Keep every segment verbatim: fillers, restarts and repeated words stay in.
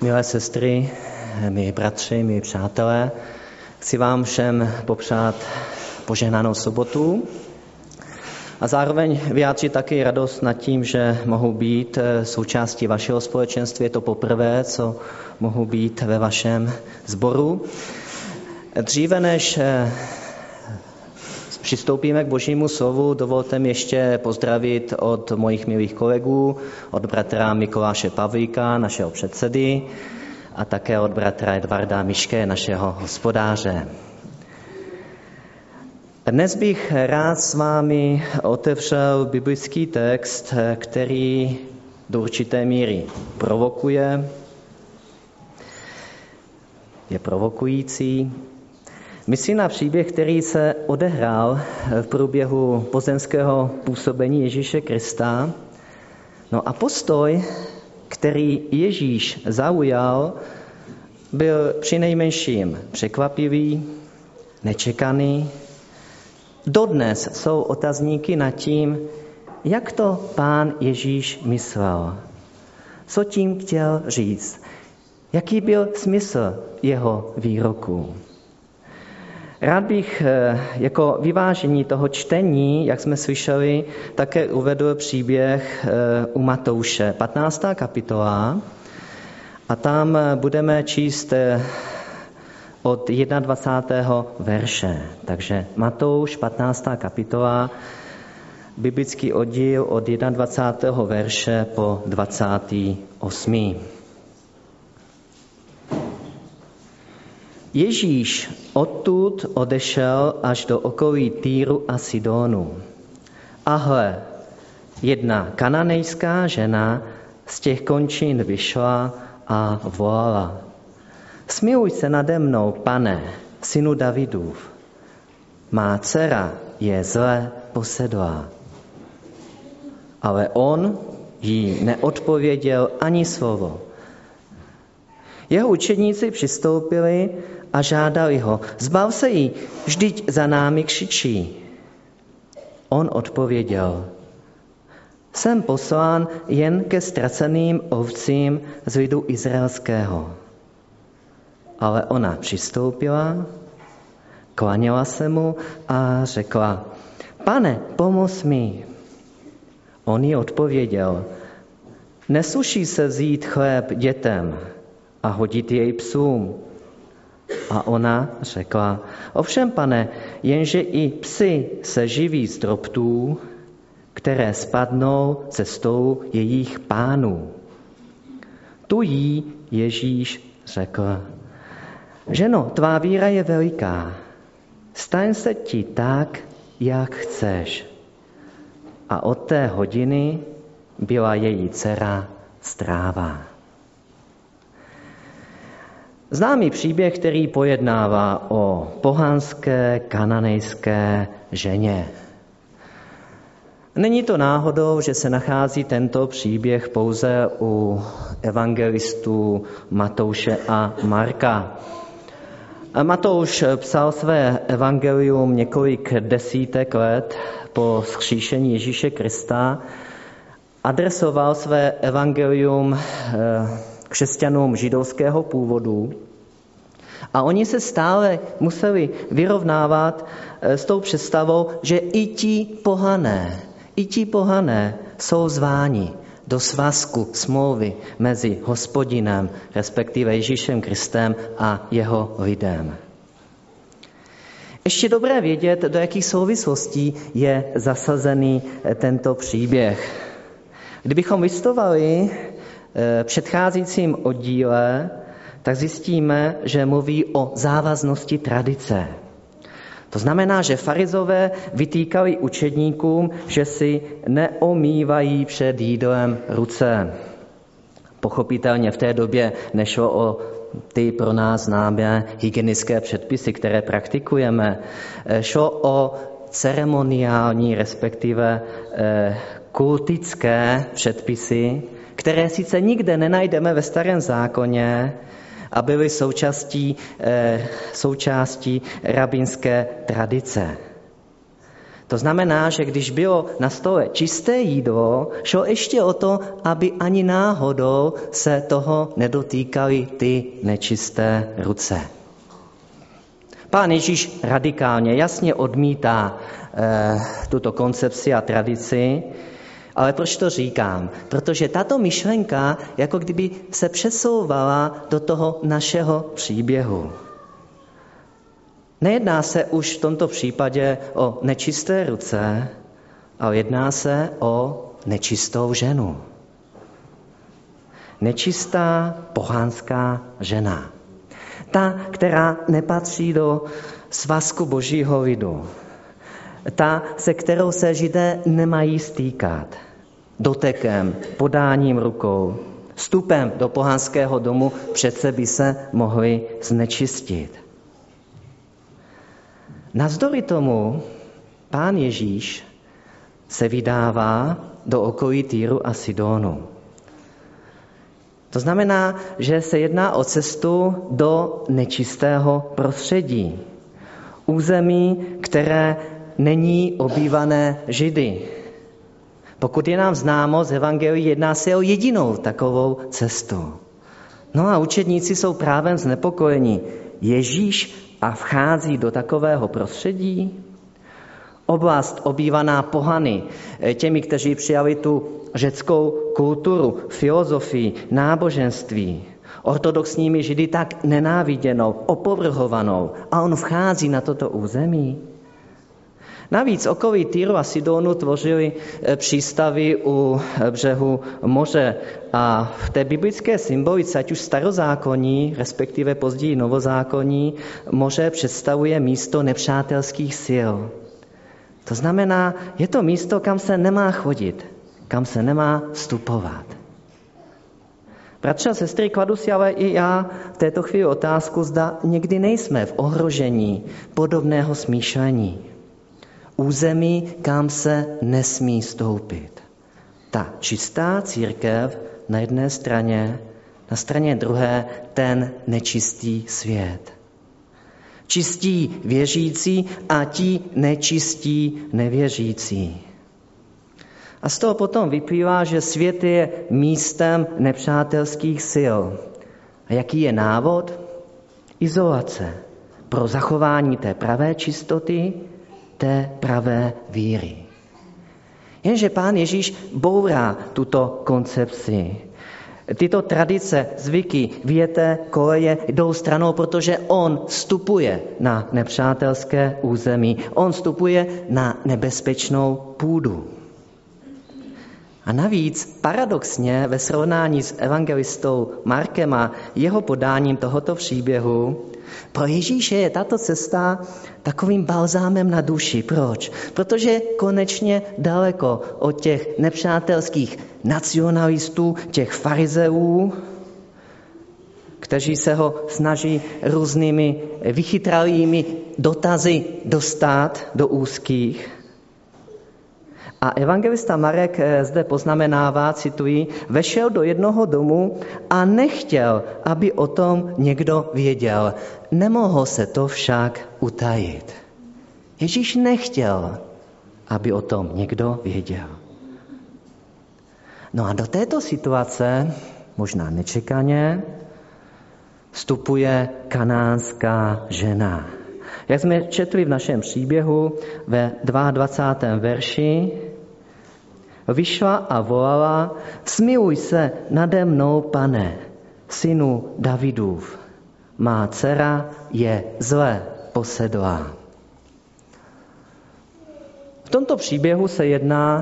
Milé sestry, milí bratři, milí přátelé, chci vám všem popřát požehnanou sobotu a zároveň vyjádřit taky radost nad tím, že mohu být součástí vašeho společenství. Je to poprvé, co mohu být ve vašem sboru. Dříve než přistoupíme k Božímu slovu, dovolte mi ještě pozdravit od mojich milých kolegů, od bratra Mikuláše Pavlíka, našeho předsedy, a také od bratra Edvarda Miške, našeho hospodáře. Dnes bych rád s vámi otevřel biblický text, který do určité míry provokuje, je provokující. Myslím na příběh, který se odehrál v průběhu pozemského působení Ježíše Krista. No a postoj, který Ježíš zaujal, byl přinejmenším překvapivý, nečekaný. Dodnes jsou otazníky nad tím, jak to Pán Ježíš myslel. Co tím chtěl říct? Jaký byl smysl jeho výroku? Rád bych jako vyvážení toho čtení, jak jsme slyšeli, také uvedl příběh u Matouše, patnáctá kapitola, a tam budeme číst od dvacátého prvního verše. Takže Matouš, patnáctá kapitola, biblický oddíl od dvacátého prvního verše po dvacátý osmý Ježíš odtud odešel až do okolí Týru a Sidonu. A hle, jedna kananejská žena z těch končin vyšla a volala: Smiluj se nade mnou, Pane, synu Davidův. Má dcera je zle posedlá. Ale on jí neodpověděl ani slovo. Jeho učedníci přistoupili a žádali ho: Zbav se jí, vždyť za námi křičí. On odpověděl: Jsem poslán jen ke ztraceným ovcím z lidu izraelského. Ale ona přistoupila, klaněla se mu a řekla: Pane, pomoz mi. On jí odpověděl: Nesluší se vzít chléb dětem a hodit jej psům. A ona řekla: Ovšem, Pane, jenže i psi se živí z drobtů, které spadnou ze stolu jejich pánů. Tu jí Ježíš řekl: Ženo, tvá víra je veliká, staň se ti tak, jak chceš. A od té hodiny byla její dcera zdrává. Známý příběh, který pojednává o pohanské kananejské ženě. Není to náhodou, že se nachází tento příběh pouze u evangelistů Matouše a Marka. Matouš psal své evangelium několik desítek let po vzkříšení Ježíše Krista. Adresoval své evangelium křesťanům židovského původu a oni se stále museli vyrovnávat s tou představou, že i ti pohané, i ti pohané jsou zváni do svazku smlouvy mezi Hospodinem, respektive Ježíšem Kristem a jeho lidem. Ještě dobré vědět, do jakých souvislostí je zasazený tento příběh. Kdybychom vystovali v předcházejícím oddíle, tak zjistíme, že mluví o závaznosti tradice. To znamená, že farizové vytýkali učedníkům, že si neomývají před jídlem ruce. Pochopitelně v té době nešlo o ty pro nás známé hygienické předpisy, které praktikujeme. Šlo o ceremoniální, respektive kultické předpisy, které sice nikde nenajdeme ve Starém zákoně a byly součástí, součástí rabínské tradice. To znamená, že když bylo na stole čisté jídlo, šlo ještě o to, aby ani náhodou se toho nedotýkaly ty nečisté ruce. Pán Ježíš radikálně, jasně odmítá eh, tuto koncepci a tradici, ale proč to říkám? Protože tato myšlenka jako kdyby se přesouvala do toho našeho příběhu. Nejedná se už v tomto případě o nečisté ruce, ale jedná se o nečistou ženu. Nečistá pohanská žena. Ta, která nepatří do svazku Božího lidu. Ta, se kterou se Židé nemají stýkat. Dotekem, podáním rukou, vstupem do pohanského domu přece by se mohli znečistit. Navzdory tomu Pán Ježíš se vydává do okolí Týru a Sidonu. To znamená, že se jedná o cestu do nečistého prostředí. Území, které není obývané Židy. Pokud je nám známo z evangelií, jedná se o jedinou takovou cestu. No a učedníci jsou právem znepokojeni. Ježíš a vchází do takového prostředí? Oblast obývaná pohany, těmi, kteří přijali tu řeckou kulturu, filozofii, náboženství, ortodoxními Židy tak nenáviděnou, opovrhovanou. A on vchází na toto území. Navíc okolí Týru a Sidonu tvořili přístavy u břehu moře a v té biblické symbolice, ať už starozákonní, respektive později novozákonní, moře představuje místo nepřátelských sil. To znamená, je to místo, kam se nemá chodit, kam se nemá vstupovat. Bratři a sestry, kladu si ale i já v této chvíli otázku, zda někdy nejsme v ohrožení podobného smýšlení. Území, kam se nesmí stoupit. Ta čistá církev na jedné straně, na straně druhé ten nečistý svět. Čistí věřící a ti nečistí nevěřící. A z toho potom vyplývá, že svět je místem nepřátelských sil. A jaký je návod? Izolace. Pro zachování té pravé čistoty, té pravé víry. Jenže Pán Ježíš bourá tuto koncepci. Tyto tradice, zvyky, věté, koleje jdou stranou, protože on vstupuje na nepřátelské území. On vstupuje na nebezpečnou půdu. A navíc paradoxně ve srovnání s evangelistou Markem a jeho podáním tohoto příběhu, pro Ježíše je tato cesta takovým balzámem na duši. Proč? Protože je konečně daleko od těch nepřátelských nacionalistů, těch farizeů, kteří se ho snaží různými vychytralými dotazy dostat do úzkých. A evangelista Marek zde poznamenává, cituji, vešel do jednoho domu a nechtěl, aby o tom někdo věděl. Nemohl se to však utajit. Ježíš nechtěl, aby o tom někdo věděl. No a do této situace, možná nečekaně, vstupuje kanánská žena. Jak jsme četli v našem příběhu ve dvacátém druhém verši, vyšla a volala, smiluj se nade mnou, Pane, synu Davidův. Má dcera je zle posedlá. V tomto příběhu se jedná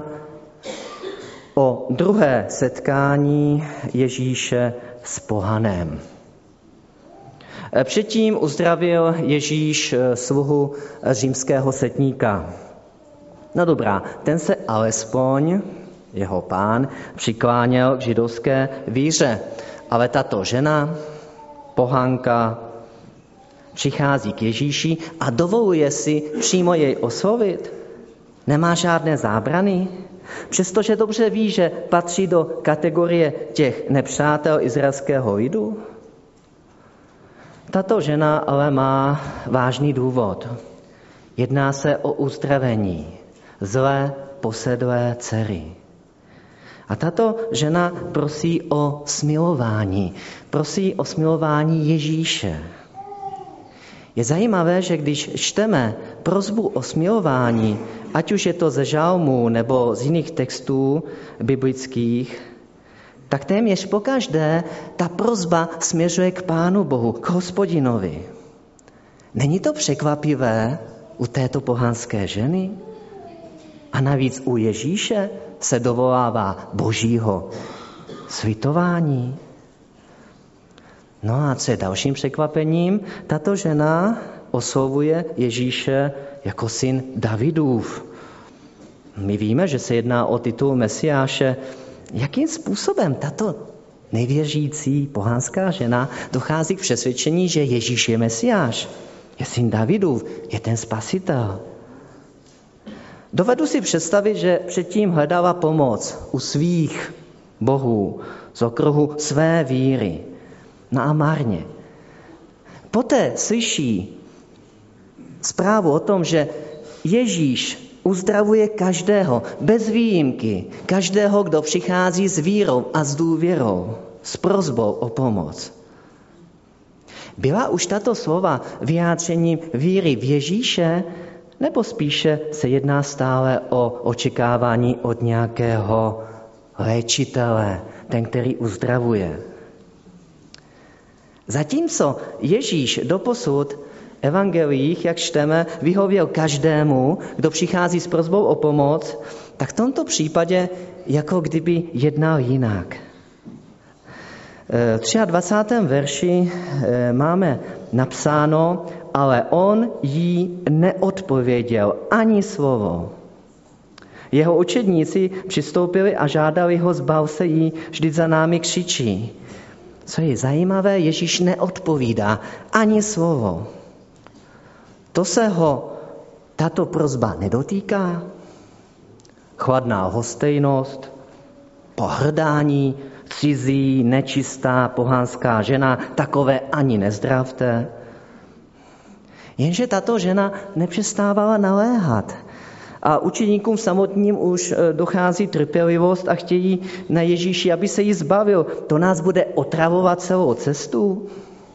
o druhé setkání Ježíše s pohanem. Předtím uzdravil Ježíš sluhu římského setníka. No dobrá, ten se alespoň, jeho pán, přikláněl k židovské víře. Ale tato žena, pohanka, přichází k Ježíši a dovoluje si přímo jej oslovit. Nemá žádné zábrany, přestože dobře ví, že patří do kategorie těch nepřátel izraelského lidu. Tato žena ale má vážný důvod. Jedná se o uzdravení. zlé posedlé dcery. A tato žena prosí o smilování. Prosí o smilování Ježíše. Je zajímavé, že když čteme prosbu o smilování, ať už je to ze žalmů nebo z jiných textů biblických, tak téměř pokaždé ta prosba směřuje k Pánu Bohu, k Hospodinovi. Není to překvapivé u této pohanské ženy? A navíc u Ježíše se dovolává božího slitování. No a co je dalším překvapením? Tato žena oslovuje Ježíše jako syn Davidův. My víme, že se jedná o titul Mesiáše. Jakým způsobem tato nevěřící pohanská žena dochází k přesvědčení, že Ježíš je Mesiáš, je syn Davidův, je ten spasitel? Dovedu si představit, že předtím hledala pomoc u svých bohů z okruhu své víry. No a marně. Poté slyší zprávu o tom, že Ježíš uzdravuje každého, bez výjimky, každého, kdo přichází s vírou a s důvěrou, s prosbou o pomoc. Byla už tato slova vyjádřením víry v Ježíše, nebo spíše se jedná stále o očekávání od nějakého léčitele, ten, který uzdravuje? Zatímco Ježíš doposud evangeliích, jak čteme, vyhověl každému, kdo přichází s prosbou o pomoc, tak v tomto případě jako kdyby jednal jinak. V dvacátém třetím verši máme napsáno, ale on jí neodpověděl ani slovo. Jeho učedníci přistoupili a žádali ho, zbav se jí, vždyť za námi křičí. Co je zajímavé, Ježíš neodpovídá ani slovo. To se ho tato prosba nedotýká. Chladná lhostejnost, pohrdání, cizí, nečistá, pohanská žena, takové ani nezdravte. Jenže tato žena nepřestávala naléhat. A učeníkům samotným už dochází trpělivost a chtějí na Ježíši, aby se jí zbavil. To nás bude otravovat celou cestu.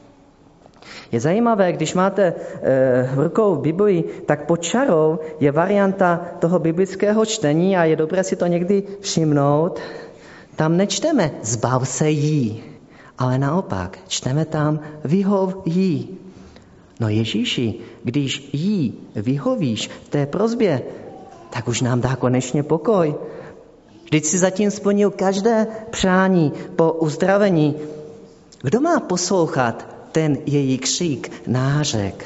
Je zajímavé, když máte v rukou Biblii, tak pod čarou je varianta toho biblického čtení a je dobré si to někdy všimnout. Tam nečteme zbav se jí, ale naopak čteme tam vyhov jí. No Ježíši, když jí vyhovíš v té prosbě, tak už nám dá konečně pokoj. Vždyť si zatím splnil každé přání po uzdravení. Kdo má poslouchat ten její křik, nářek?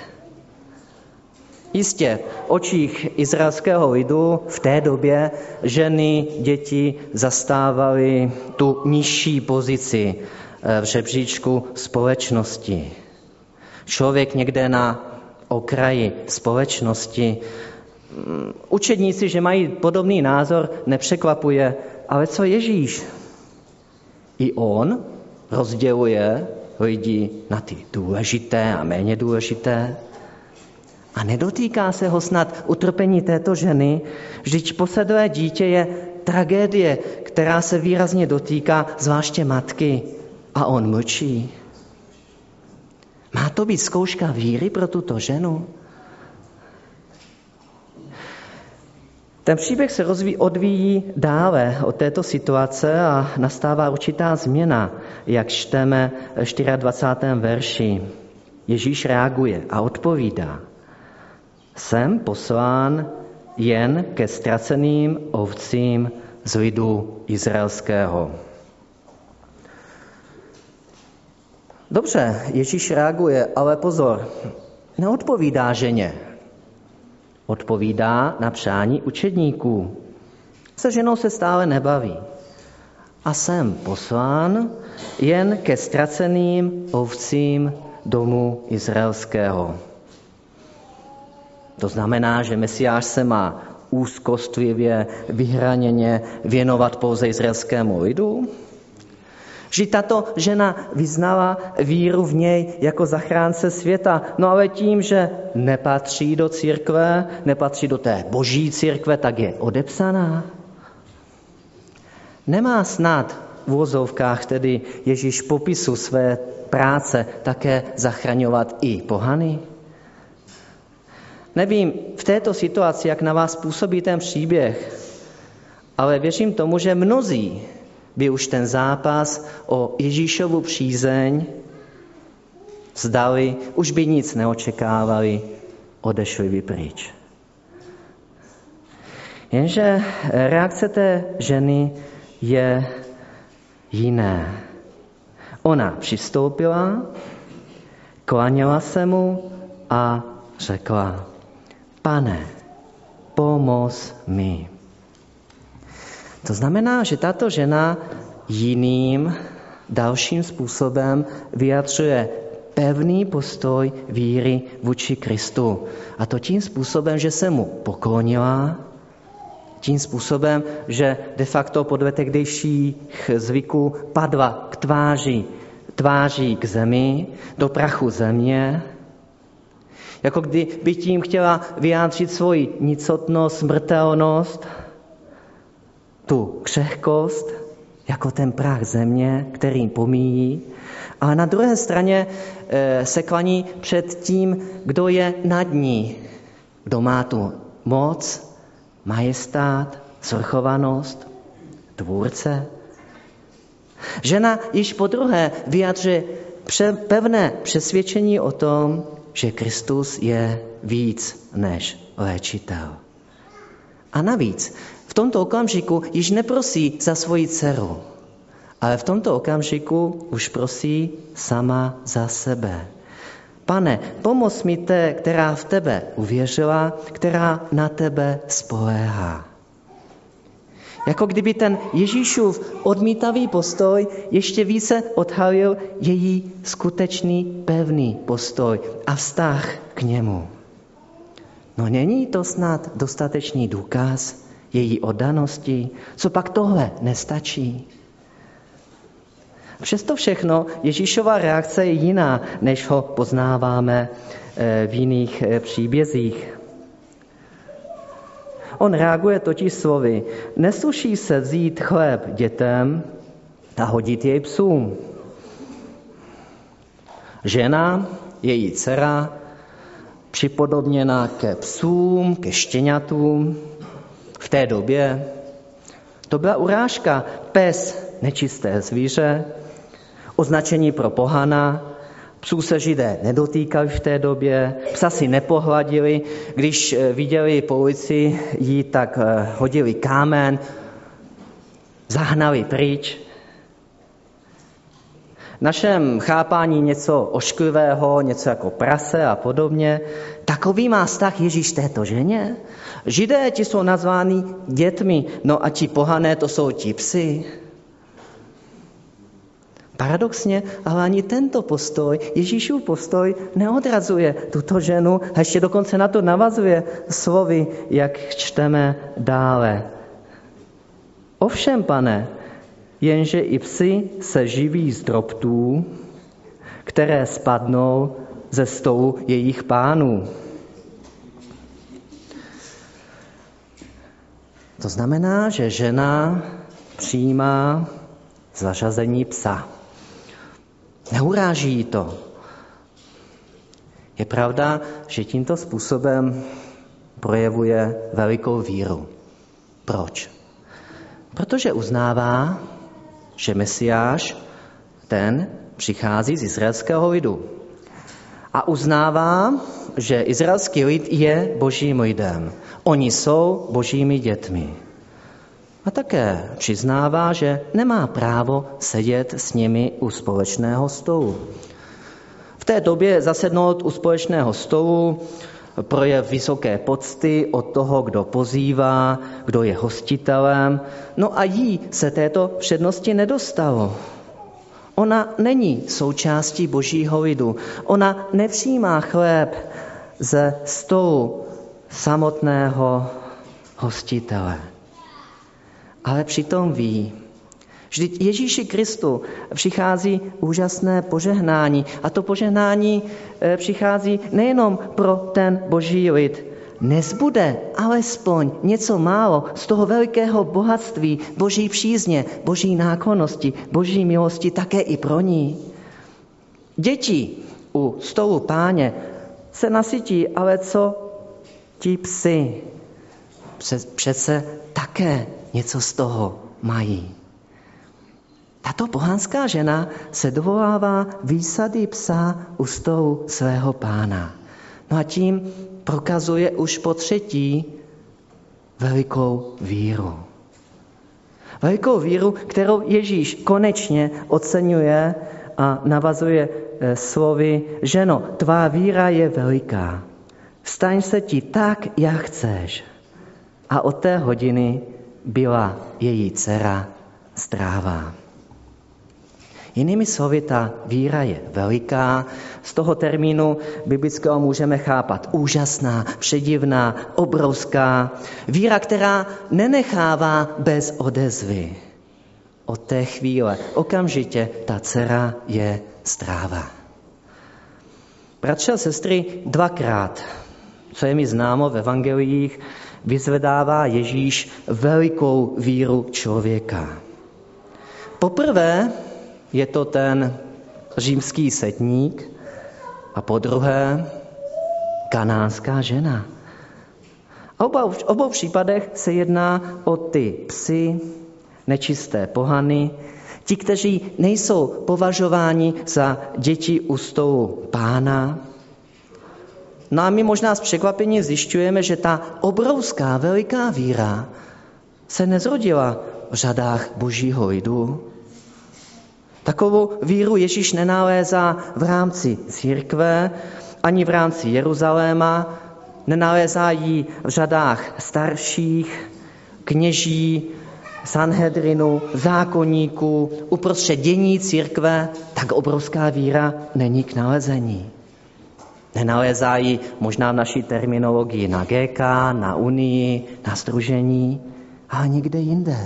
Jistě, v očích izraelského lidu v té době ženy, děti zastávaly tu nižší pozici v žebříčku společnosti. Člověk někde na okraji společnosti. Učedníci, že mají podobný názor, nepřekvapuje, ale co Ježíš? I on rozděluje lidi na ty důležité a méně důležité. A nedotýká se ho snad utrpení této ženy, vždyť posedlé dítě je tragédie, která se výrazně dotýká zvláště matky. A on mlčí. Má to být zkouška víry pro tuto ženu? Ten příběh se rozvíjí, odvíjí dále od této situace a nastává určitá změna, jak čteme v dvacátém čtvrtém verši. Ježíš reaguje a odpovídá. Jsem poslán jen ke ztraceným ovcím z lidu izraelského. Dobře, Ježíš reaguje, ale pozor, neodpovídá ženě. Odpovídá na přání učedníků. Se ženou se stále nebaví. A jsem poslán jen ke ztraceným ovcím domu izraelského. To znamená, že Mesiáš se má úzkostlivě, vyhraněně věnovat pouze izraelskému lidu? Vždyť tato žena vyznala víru v něj jako zachránce světa. No ale tím, že nepatří do církve, nepatří do té boží církve, tak je odepsaná. Nemá snad v uvozovkách tedy Ježíš popisu své práce také zachraňovat i pohany? Nevím v této situaci, jak na vás působí ten příběh, ale věřím tomu, že mnozí by už ten zápas o Ježíšovu přízeň vzdali, už by nic neočekávali, odešli by pryč. Jenže reakce té ženy je jiné. Ona přistoupila, klaněla se mu a řekla: Pane, pomoz mi. To znamená, že tato žena jiným, dalším způsobem vyjadřuje pevný postoj víry vůči Kristu. A to tím způsobem, že se mu poklonila, tím způsobem, že de facto podle tehdejších zvyků padla k tváři, tváří k zemi, do prachu země, jako kdyby tím chtěla vyjádřit svoji nicotnost, smrtelnost, tu křehkost, jako ten prach země, kterým pomíjí. Ale na druhé straně se klaní před tím, kdo je nad ní, kdo má tu moc, majestát, svrchovanost, tvůrce. Žena již podruhé vyjadřuje pevné přesvědčení o tom, že Kristus je víc než léčitel. A navíc v tomto okamžiku již neprosí za svoji dceru, ale v tomto okamžiku už prosí sama za sebe. Pane, pomoz mi té, která v tebe uvěřila, která na tebe spoléhá. Jako kdyby ten Ježíšův odmítavý postoj ještě více odhalil její skutečný pevný postoj a vztah k němu. No není to snad dostatečný důkaz její oddanosti? Co pak tohle nestačí? Přesto všechno Ježíšova reakce je jiná, než ho poznáváme v jiných příbězích. On reaguje totiž slovy: nesluší se vzít chléb dětem a hodit jej psům. Žena, její dcera, připodobněna ke psům, ke štěňatům, v té době to byla urážka. Pes, nečisté zvíře, označení pro pohana. Psů se Židé nedotýkali v té době, psa si nepohladili, když viděli po ulici jí, tak hodili kámen, zahnali pryč. V našem chápání něco ošklivého, něco jako prase a podobně. Takový má vztah Ježíš této ženě? Židé, ti jsou nazváni dětmi, no a ti pohané, to jsou ti psi. Paradoxně, ale ani tento postoj, Ježíšův postoj, neodrazuje tuto ženu a ještě dokonce na to navazuje slovy, jak čteme dále. Ovšem, pane, jenže i psi se živí z drobtů, které spadnou ze stolu jejich pánů. To znamená, že žena přijímá zařazení psa. Neuráží jí to. Je pravda, že tímto způsobem projevuje velikou víru. Proč? Protože uznává, že Mesiáš, ten přichází z izraelského lidu. A uznává, že izraelský lid je božím lidem. Oni jsou božími dětmi. A také přiznává, že nemá právo sedět s nimi u společného stolu. V té době zasednout u společného stolu projev vysoké pocty od toho, kdo pozývá, kdo je hostitelem. No a jí se této přednosti nedostalo. Ona není součástí božího lidu. Ona nepřijímá chléb ze stolu samotného hostitele. Ale přitom ví, Vždyť Ježíši Kristu přichází úžasné požehnání a to požehnání přichází nejenom pro ten boží lid. Nezbude alespoň něco málo z toho velikého bohatství boží přízně, boží náklonnosti, boží milosti také i pro ní. Děti u stolu Páně se nasytí, ale co ti psi? Přece také něco z toho mají. Tato pohanská žena se dovolává výsady psa u stolu svého Pána. No a tím prokazuje už po třetí velikou víru. Velikou víru, kterou Ježíš konečně oceňuje a navazuje slovy: ženo, tvá víra je veliká. Vstaň se ti tak, jak chceš. A od té hodiny byla její dcera zdravá. Jinými slovy, ta víra je veliká. Z toho termínu biblického můžeme chápat úžasná, předivná, obrovská. Víra, která nenechává bez odezvy. Od té chvíle okamžitě ta dcera je zdravá. Bratři a sestry, dvakrát, co je mi známo v evangeliích, vyzvedává Ježíš velikou víru člověka. Poprvé je to ten římský setník a podruhé kanánská žena. A oba, v obou případech se jedná o ty psy, nečisté pohany, ti, kteří nejsou považováni za děti u stolu Pána. No a my možná s překvapením zjišťujeme, že ta obrovská, veliká víra se nezrodila v řadách božího lidu. Takovou víru Ježíš nenalézá v rámci církve, ani v rámci Jeruzaléma, nenalézá ji v řadách starších, kněží, Sanhedrinu, zákonníků, uprostřed dění církve, tak obrovská víra není k nalezení. Nenalézá ji možná v naší terminologii na G K, na Unii, na sdružení, ale nikde jinde.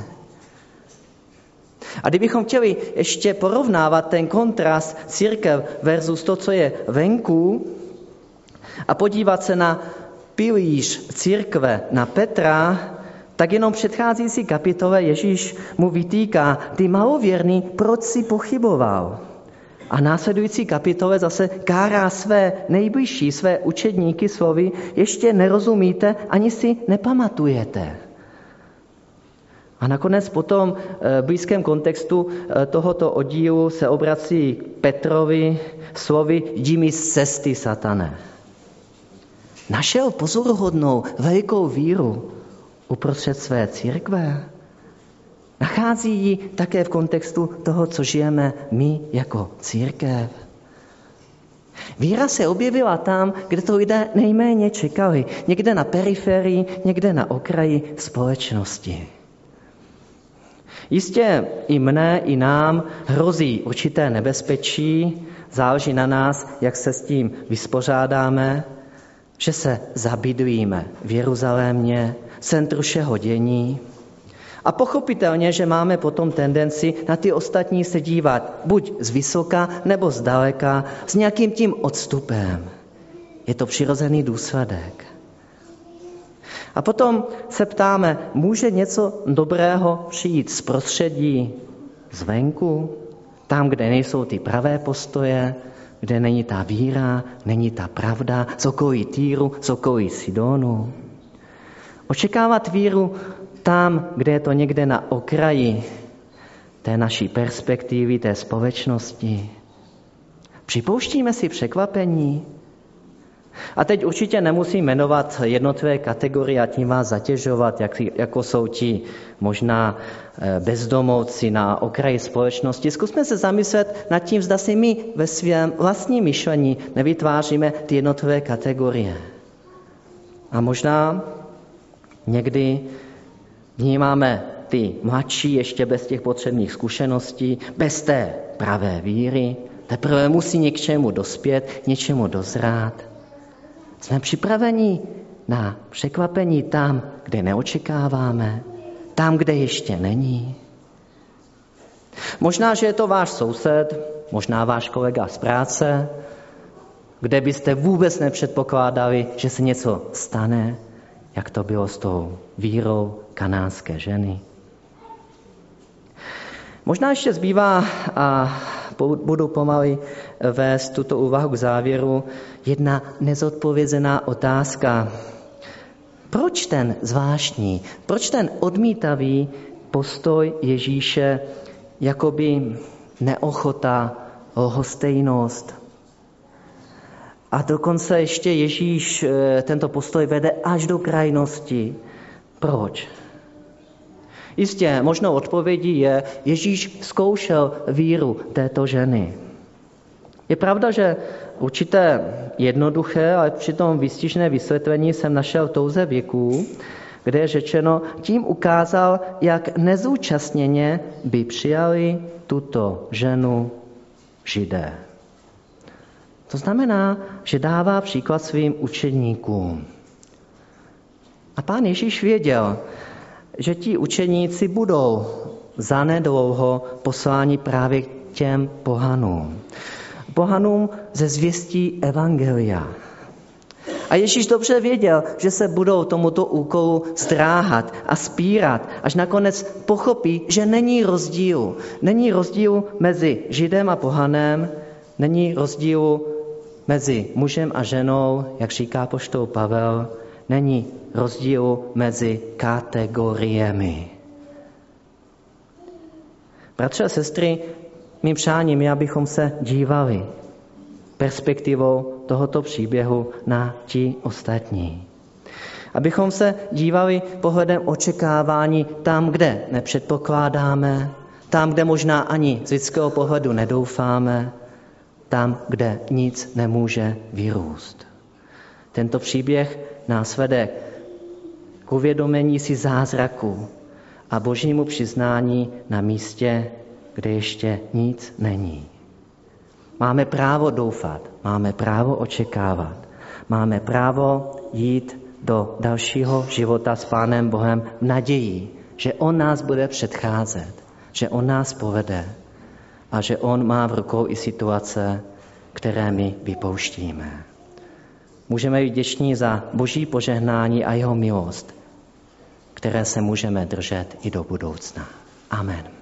A kdybychom chtěli ještě porovnávat ten kontrast církev versus to, co je venku, a podívat se na pilíř církve, na Petra, tak jenom v předcházející kapitole Ježíš mu vytýká: ty malověrný, proč si pochyboval? A následující kapitole zase kárá své nejbližší, své učedníky slovy: ještě nerozumíte, ani si nepamatujete. A nakonec potom v blízkém kontextu tohoto oddílu se obrací k Petrovi slovy: jdi mi z cesty, satane. Našel pozoruhodnou velikou víru uprostřed své církve. Nachází ji také v kontextu toho, co žijeme my jako církev. Víra se objevila tam, kde to lidé nejméně čekali. Někde na periferii, někde na okraji společnosti. Jistě i mne, i nám hrozí určité nebezpečí, záleží na nás, jak se s tím vyspořádáme, že se zabydlíme v Jeruzalémě, centru všeho dění. A pochopitelně, že máme potom tendenci na ty ostatní se dívat buď z vysoka, nebo z daleka, s nějakým tím odstupem. Je to přirozený důsledek. A potom se ptáme, může něco dobrého přijít z prostředí zvenku, tam, kde nejsou ty pravé postoje, kde není ta víra, není ta pravda, z okolí Týru, z okolí Sidonu. Očekávat víru tam, kde je to někde na okraji té naší perspektivy, té společnosti. Připouštíme si překvapení. A teď určitě nemusím jmenovat jednotlivé kategorie a tím vás zatěžovat, jak, jako jsou ti možná bezdomovci na okraji společnosti. Zkusme se zamyslet nad tím, zda si my ve svém vlastním myšlení nevytváříme ty jednotlivé kategorie. A možná někdy vnímáme ty mladší ještě bez těch potřebných zkušeností, bez té pravé víry. Teprve musí něk čemu dospět, něčemu dozrát. Jsme připraveni na překvapení tam, kde neočekáváme, tam, kde ještě není. Možná, že je to váš soused, možná váš kolega z práce, kde byste vůbec nepředpokládali, že se něco stane, jak to bylo s tou vírou kanánské ženy. Možná ještě zbývá, a budu pomalu vést tuto úvahu k závěru, jedna nezodpovězená otázka. Proč ten zvláštní, proč ten odmítavý postoj Ježíše, jakoby neochota, lhostejnost? A dokonce ještě Ježíš tento postoj vede až do krajnosti. Proč? Jistě, možnou odpovědí je, Ježíš zkoušel víru této ženy. Je pravda, že určité jednoduché, ale přitom výstižné vysvětlení jsem našel v touze věků, kde je řečeno, tím ukázal, jak nezúčastněně by přijali tuto ženu Židé. To znamená, že dává příklad svým učedníkům. A Pán Ježíš věděl, že ti učeníci budou zanedlouho posláni právě k těm pohanům. Pohanům ze zvěstí evangelia. A Ježíš dobře věděl, že se budou tomuto úkolu zdráhat a spírat, až nakonec pochopí, že není rozdílu. Není rozdílu mezi Židem a pohanem, není rozdílu mezi mužem a ženou, jak říká apoštol Pavel, není rozdílu mezi kategoriemi. Bratři a sestry, mým přáním je, abychom se dívali perspektivou tohoto příběhu na ti ostatní. Abychom se dívali pohledem očekávání tam, kde nepředpokládáme, tam, kde možná ani z lidského pohledu nedoufáme, tam, kde nic nemůže vyrůst. Tento příběh nás vede k uvědomení si zázraku a božímu přiznání na místě, kde ještě nic není. Máme právo doufat, máme právo očekávat, máme právo jít do dalšího života s Pánem Bohem v naději, že On nás bude předcházet, že On nás povede a že On má v rukou i situace, které my vypouštíme. Můžeme být vděční za boží požehnání a jeho milost, které se můžeme držet i do budoucna. Amen.